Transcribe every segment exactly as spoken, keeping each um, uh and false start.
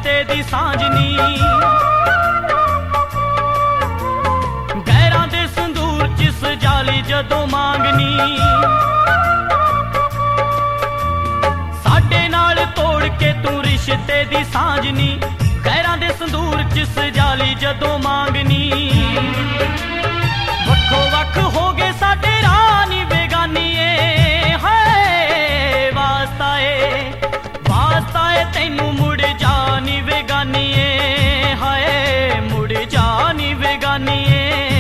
रिश्ते दी सांझनी गैरां दे संदूर च सजाली जदों मांगनी साडे नाल तोड़ के तू रिश्ते दी सांझनी गैरां दे संदूर च सजाली जदों मांगनी वक्खो वक्ख हो गए साडे रानी बेगानीए है वास्ता ए वास्ता ए तैनू मुड़ जानी बेगानीए हाय मुड़ जानी बेगानीए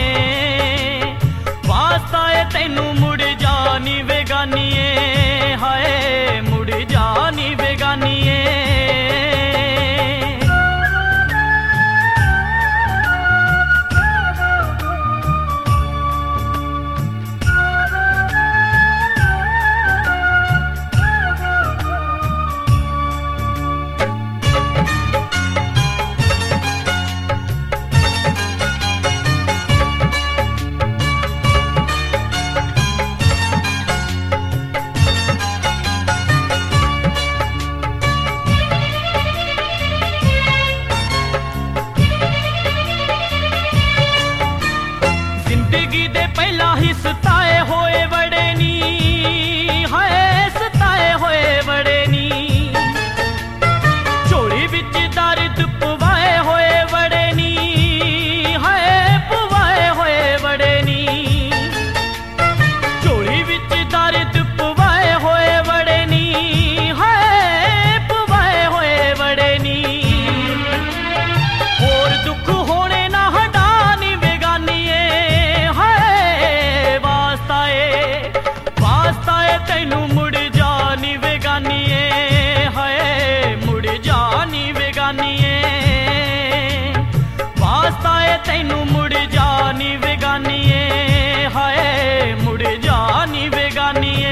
वास्ता ए तैनू मुड़ जानी बेगानीए हाय मुड़ जानी बेगानीए जिंदगी दे पहला ही सताए होए बड़े नी हाय सताए होए बड़े नी झोली विच दर्द पवाए होए बड़े नी हाय पवाए होए बड़े नी झोली विच दर्द पवाए होए बड़े नी हाय पवाए होए बड़े नी होर दुख होने ना हटानी बेगानीए वास्ता ए तैनू मुड़ जानी बेगानीए हाय मुड़ जानी बेगानीए वास्ता ए तैनू मुड़ जानी बेगानीए हाय मुड़ जानी बेगानीए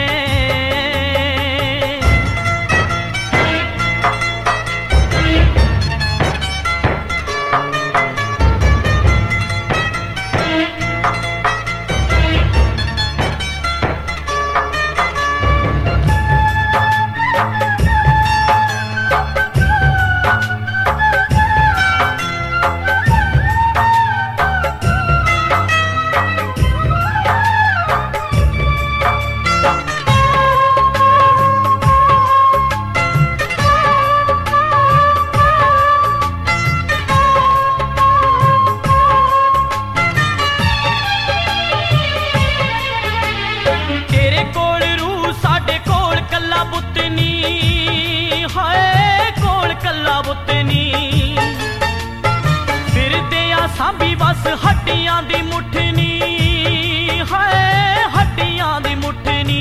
सांभी बस हड्डियां दी मुठनी हाय हड्डियां दी मुठनी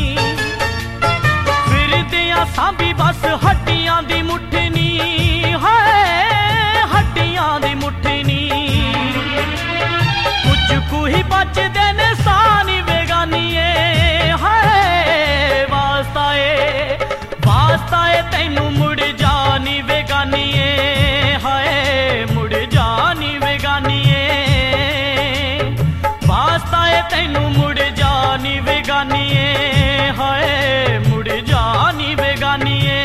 फिरदियां सांभी बस हड्डियां दी मुठनी हाय हड्डियां दी मुठनी कुछ कु ही बचदे ने सानी बेगानीए हाय वास्ता ए वास्ता ए तैनू मुड़ जानी बेगानीए हाय मुड़ जानी बेगानीए वास्ता ए तैनू मुड़ जानी बेगानीए हाय मुड़ जानी बेगानीए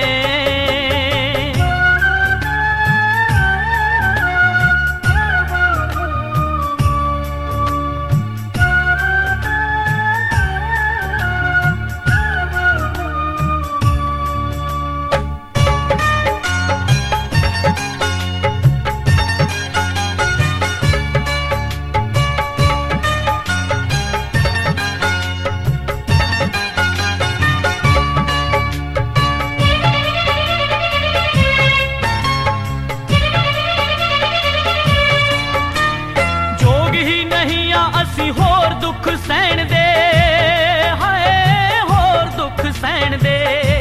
होर दुख सहन दे हाय होर दुख सहन दे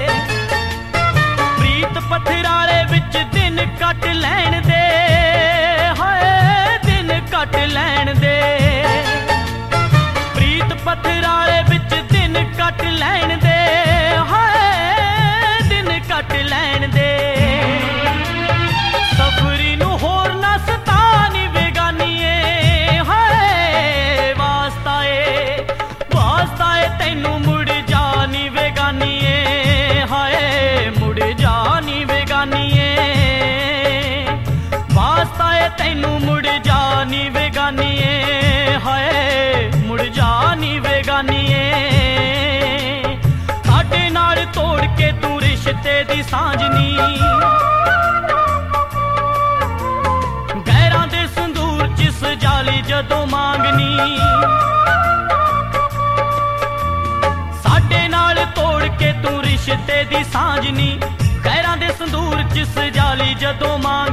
प्रीत पत्थराले विच दिन कट लैण दे हाय दिन कट लैण दे प्रीत पत्थराले विच दिन कट लैण दे हाय दिन कट लैण दे सफरी नू होर ना सतानी बेगानीए तैनू मुड़ जानी बेगानीए हाय मुड़ जानी बेगानी बेगानीए साडे नाल तोड़ के तू रिश्ते दी सांझनी गैरां दे संदूर च सजाली जदों मांगनी साडे नाल तोड़ के तू रिश्ते दी सांझनी गैरां दे संदूर च सजाली जदों मांगनी